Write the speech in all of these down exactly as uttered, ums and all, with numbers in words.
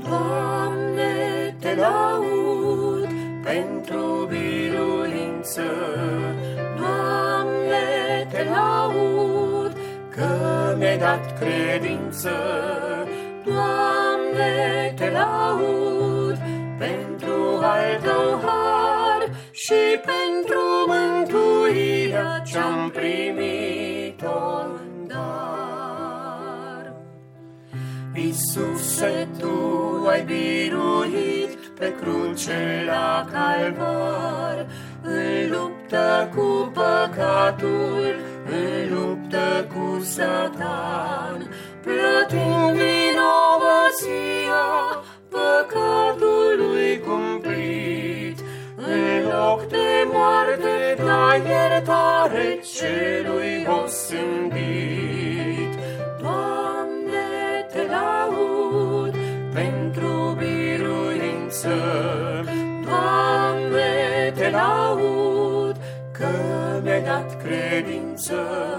Doamne, te laud pentru biruință. Doamne, te laud că mi-ai dat credință. Doamne, te laud pentru al tău har și pentru mântuirea ce-am primit-o în dar. Iisuse, Tu ai biruit pe cruce la Calvar, în luptă cu păcatul, în luptă cu Satan, plătind vinovăția păcatului cumplit. În loc de moarte dai iertare celui osândit. Doamne, te laud pentru biruință. Doamne, te laud că mi-ai dat credință.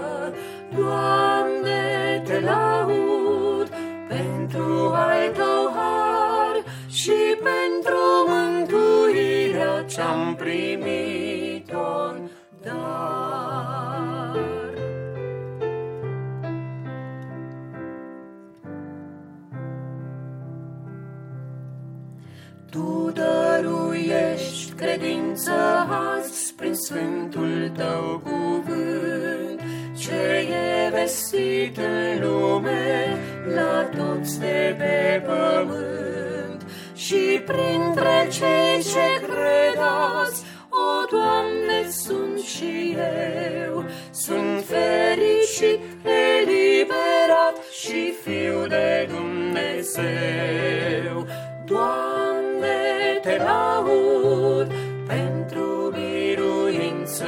Doamne, te laud pentru al tău har și pentru mântuirea ce-am primit-o în dar. Tu dăruiești credință azi prin sfântul tău cuvânt, ce e vestit în lume la toți de pe pământ. Și printre cei ce cred azi, o, Doamne, sunt și eu, sunt fericit, eliberat și fiu de Dumnezeu. Doamne, te laud pentru biruință.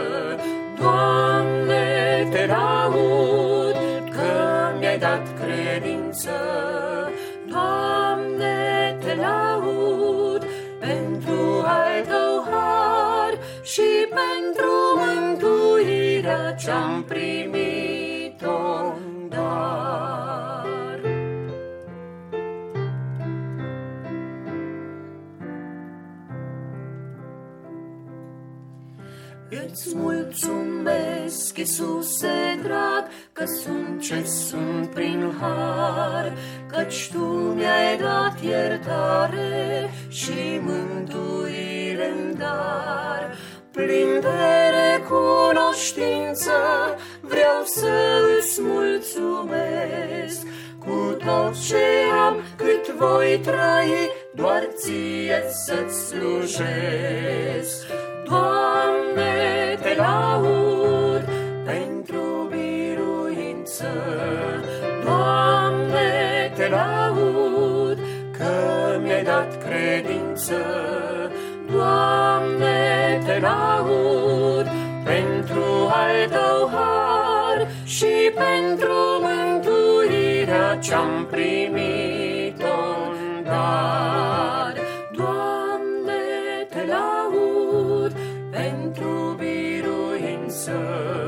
Doamne, te laud că mi-ai dat credință. Doamne, te laud pentru al tău har și pentru mântuirea ce-am primit-o în dar. Îți mulțumesc, Iisuse drag, că sunt ce sunt prin har, căci Tu mi-ai dat iertare și mântuire în dar. Plin de recunoștință vreau să îți mulțumesc, cu tot ce am cât voi trăi, doar Ție să-ți slujesc. Doamne, te laud pentru biruință. Doamne, te laud că mi-ai dat credință. Doamne, te laud pentru al tău har și pentru mântuirea ce-am primit-o în dar. Doamne, te laud pentru biruință.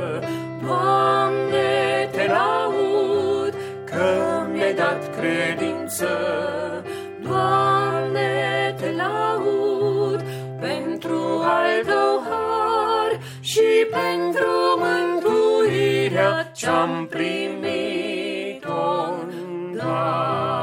Doamne, te laud că mi-ai dat credință. Doamne, te laud pentru al tău har și pentru mântuirea ce-am primit-o în dar.